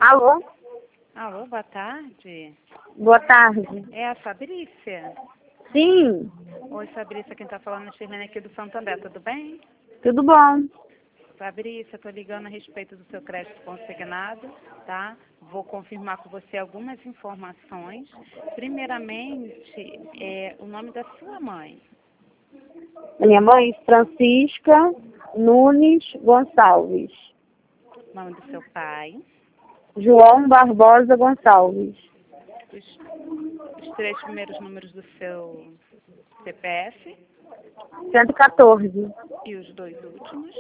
Alô? Alô, boa tarde. Boa tarde. É a Fabrícia? Sim, Oi, Fabrícia, quem tá falando é a Shirlene aqui do Santander, tudo bem? tudo bom? Fabrícia, tô ligando a respeito do seu crédito consignado, tá? Vou confirmar com você algumas informações. Primeiramente, o nome da sua mãe. Minha mãe, Francisca Nunes Gonçalves. Nome do seu pai. João Barbosa Gonçalves. Os três primeiros números do seu CPF 114, e os dois últimos.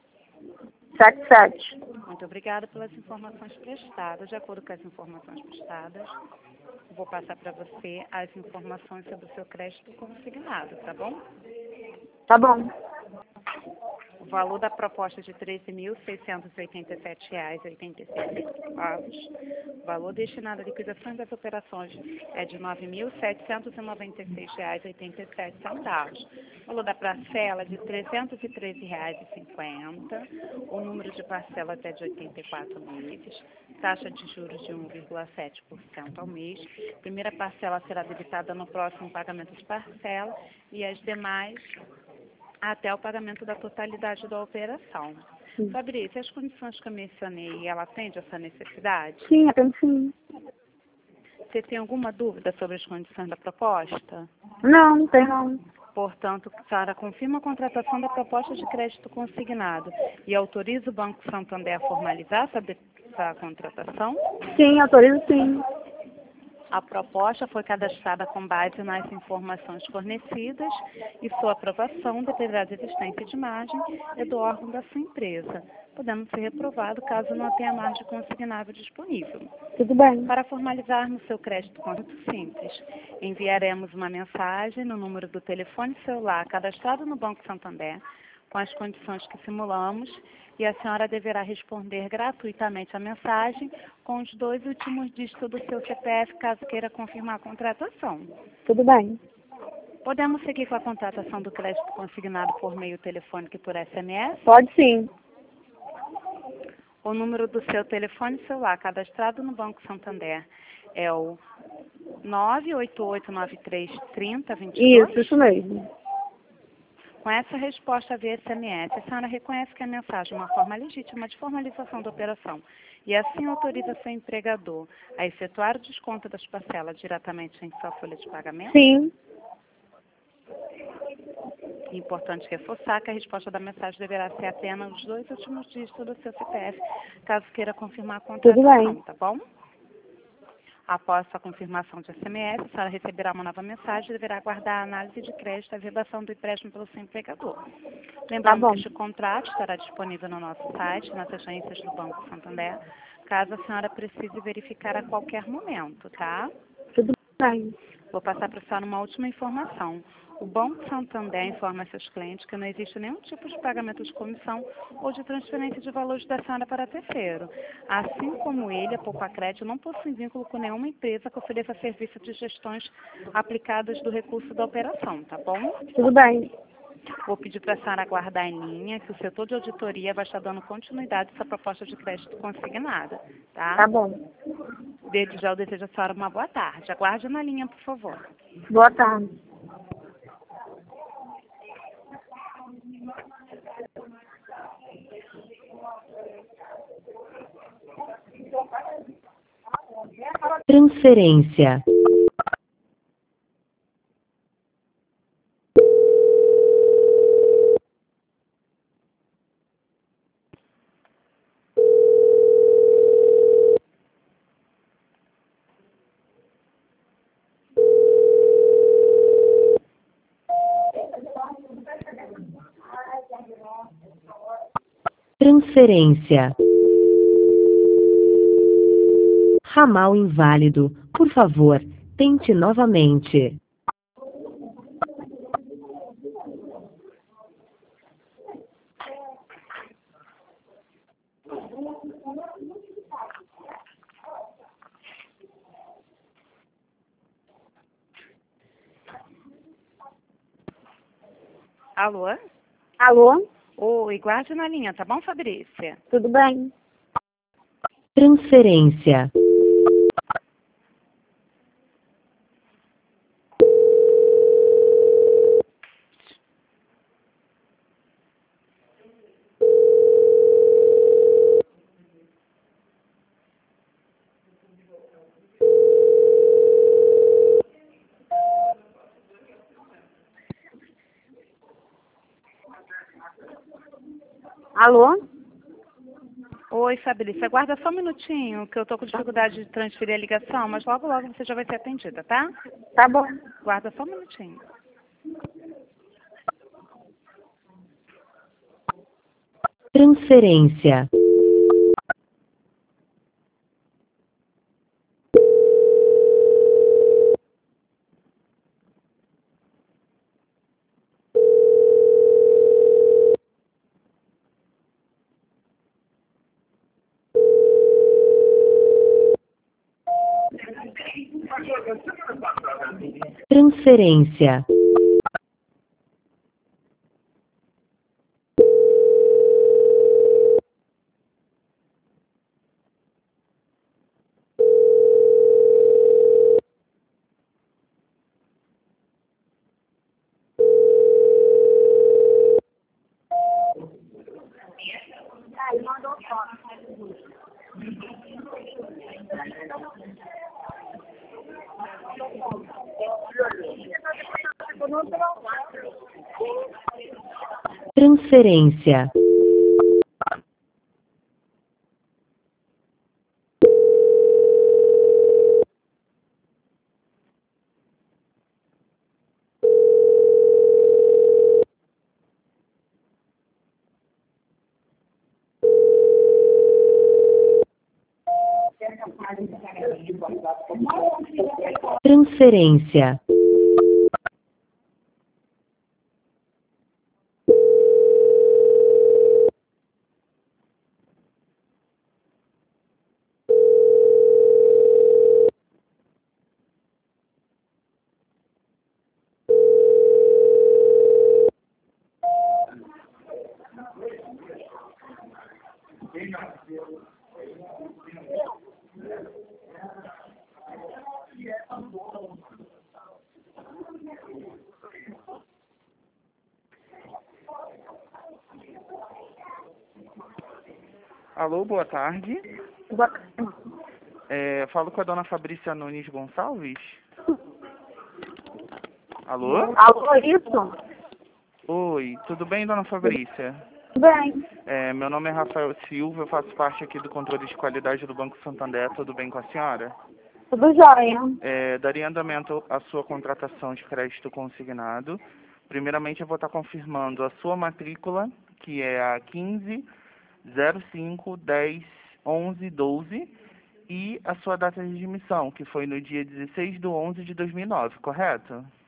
77. Muito obrigada pelas informações prestadas. De acordo com as informações prestadas, vou passar para você as informações sobre o seu crédito consignado, tá bom? Tá bom. O valor da proposta é de R$ 13.687,86. O valor destinado à liquidação das operações é de R$ 9.796,87. O valor da parcela é de R$ 313,50. O número de parcelas é de 84 meses. Taxa de juros de 1,7% ao mês. A primeira parcela será debitada no próximo pagamento de parcela e as demais até o pagamento da totalidade da operação. Sim. Fabrícia, as condições que eu mencionei, ela atende essa necessidade? Sim, atendo sim. Você tem alguma dúvida sobre as condições da proposta? Não, não tem não. Portanto, a senhora confirma a contratação da proposta de crédito consignado e autoriza o Banco Santander a formalizar essa contratação? Sim, autorizo sim. A proposta foi cadastrada com base nas informações fornecidas e sua aprovação dependerá da existência de margem e do órgão da sua empresa, podendo ser reprovado caso não tenha margem consignável disponível. Tudo bem. Para formalizarmos seu crédito, muito simples, enviaremos uma mensagem no número do telefone celular cadastrado no Banco Santander, com as condições que simulamos, e a senhora deverá responder gratuitamente a mensagem com os dois últimos dígitos do seu CPF, caso queira confirmar a contratação. Tudo bem. Podemos seguir com a contratação do crédito consignado por meio telefônico e por SMS? Pode sim. O número do seu telefone celular cadastrado no Banco Santander é o 988933022? Isso mesmo. Com essa resposta via SMS, a senhora reconhece que a mensagem é uma forma legítima de formalização da operação e assim autoriza seu empregador a efetuar o desconto das parcelas diretamente em sua folha de pagamento? Sim. É importante reforçar que a resposta da mensagem deverá ser apenas os dois últimos dígitos do seu CPF, caso queira confirmar a Tudo contratação, bem. tá bom? Após a confirmação de SMS, a senhora receberá uma nova mensagem e deverá aguardar a análise de crédito e a vedação do empréstimo pelo seu empregador. Lembrando bom. que este contrato estará disponível no nosso site, nas agências do Banco Santander, caso a senhora precise verificar a qualquer momento, tá? Tudo bem. Vou passar para a senhora uma última informação. O Banco Santander informa seus clientes que não existe nenhum tipo de pagamento de comissão ou de transferência de valores da senhora para terceiro. Assim como ele, a Poupacred não possui vínculo com nenhuma empresa que ofereça serviço de gestões aplicadas do recurso da operação, tá bom? Tudo bem. Vou pedir para a senhora aguardar em linha, que o setor de auditoria vai estar dando continuidade a essa proposta de crédito consignada, tá? Tá bom. Desde já eu desejo a senhora uma boa tarde. Aguarde na linha, por favor. Boa tarde. Transferência. Transferência. Ramal inválido. Por favor, tente novamente. Alô? Alô? Oi, guarde na linha, tá bom, Fabrícia? Tudo bem? Transferência. Alô? Oi, Fabrícia, aguarda só um minutinho, que eu estou com dificuldade de transferir a ligação, mas logo, logo você já vai ser atendida, tá? Tá bom. Guarda só um minutinho. Transferência. Transferência. Transferência. Transferência. Alô, boa tarde. Boa tarde. Falo com a dona Fabrícia Nunes Gonçalves. Alô? Alô, isso? Oi, tudo bem, dona Fabrícia? Bem. Meu nome é Rafael Silva, eu faço parte aqui do controle de qualidade do Banco Santander. Tudo bem com a senhora? Tudo jóia. Daria andamento à sua contratação de crédito consignado. Primeiramente, eu vou estar confirmando a sua matrícula, que é a 1505101112, e a sua data de admissão, que foi no dia 16/11/2009, correto?